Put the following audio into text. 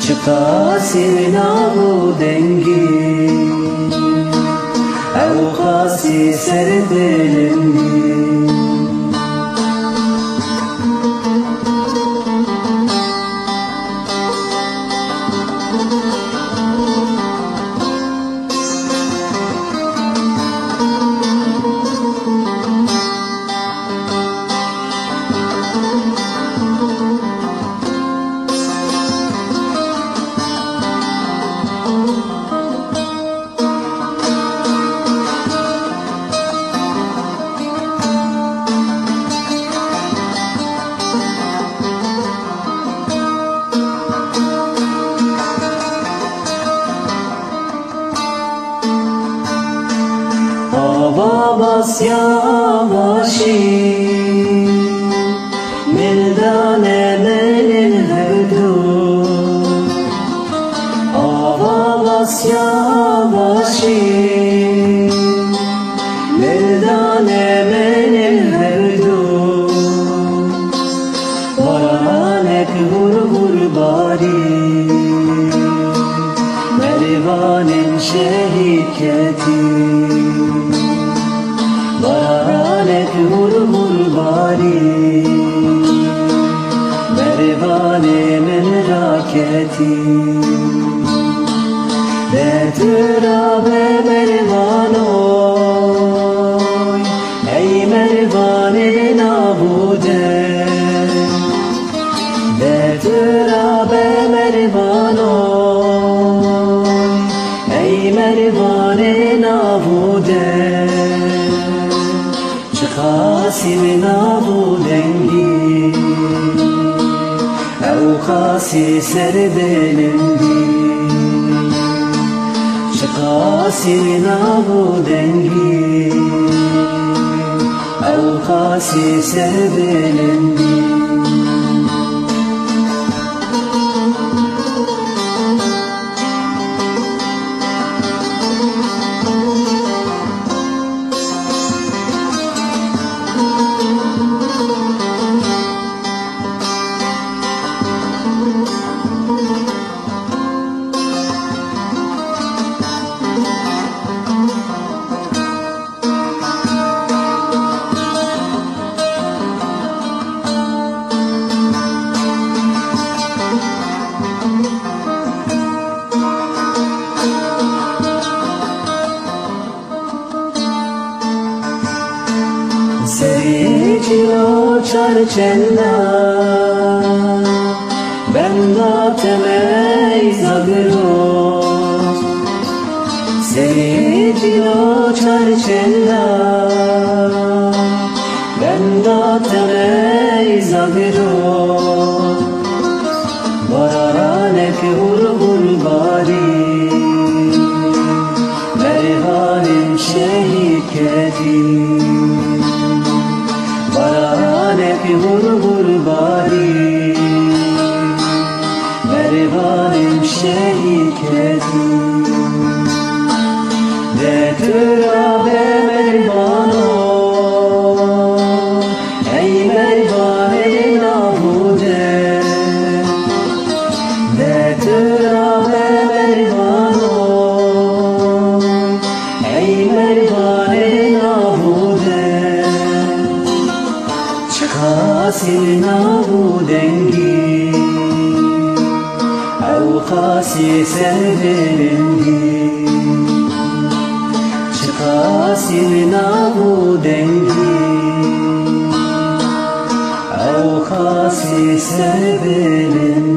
قاسي نابودنگی او قاسي سردلنگی Bas yavaşi Mildane melin hevdu Ava bas yavaşi Mildane melin hevdu Varanek vur vur bari Mervanin şehiketi Varanek vur vur bari Mervane men raketi Detürabe mervanoy Ey mervane nabude Detürabe mervanoy Ey mervane nabude قاسم نابودنگی او قاسی سردلنگی قاسم نابودنگی او قاسی سردلنگی Sericilo çarçella Benda temey zagro Sericilo çarçella Benda temey zagro Varanek vur vur bari Mervanin şehiketi Varanek vur vur bari Mervanin şehiketi Detürabe mervano Ey mervane nabude Detürabe mervano Ey mervane nabude قاسم نابودنگی او قاسی سردلنگی قاسم نابودنگی او قاسی سردلنگی